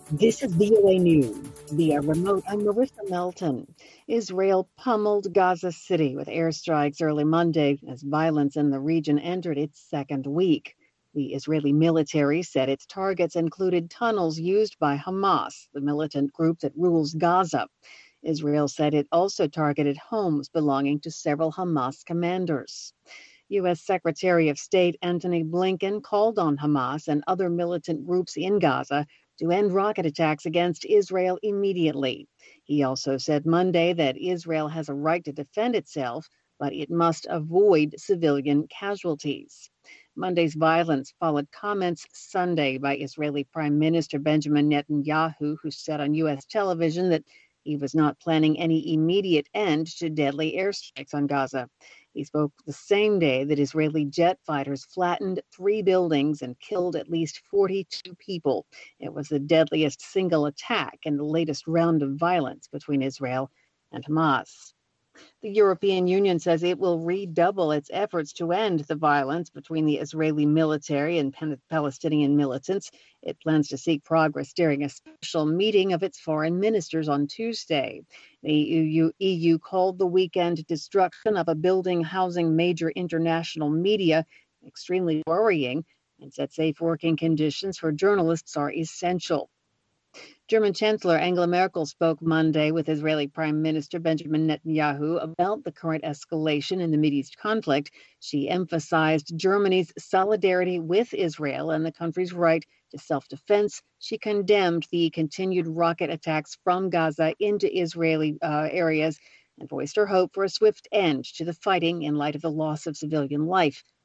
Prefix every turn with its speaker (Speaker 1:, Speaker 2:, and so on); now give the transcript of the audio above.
Speaker 1: This is VOA News. Via remote, I'm Marissa Melton. Israel pummeled Gaza City with airstrikes early Monday as violence in the region entered its second week. The Israeli military said its targets included tunnels used by Hamas, the militant group that rules Gaza. Israel said it also targeted homes belonging to several Hamas commanders. U.S. Secretary of State Antony Blinken called on Hamas and other militant groups in Gaza to end rocket attacks against Israel immediately. He also said Monday that Israel has a right to defend itself, but it must avoid civilian casualties. Monday's violence followed comments Sunday by Israeli Prime Minister Benjamin Netanyahu, who said on U.S. television that he was not planning any immediate end to deadly airstrikes on Gaza. He spoke the same day that Israeli jet fighters flattened three buildings and killed at least 42 people. It was the deadliest single attack in the latest round of violence between Israel and Hamas. The European Union says it will redouble its efforts to end the violence between the Israeli military and Palestinian militants. It plans to seek progress during a special meeting of its foreign ministers on Tuesday. The EU called the weekend destruction of a building housing major international media extremely worrying and said safe working conditions for journalists are essential. German Chancellor Angela Merkel spoke Monday with Israeli Prime Minister Benjamin Netanyahu about the current escalation in the Mideast conflict. She emphasized Germany's solidarity with Israel and the country's right to self-defense. She condemned the continued rocket attacks from Gaza into Israeli areas and voiced her hope for a swift end to the fighting in light of the loss of civilian life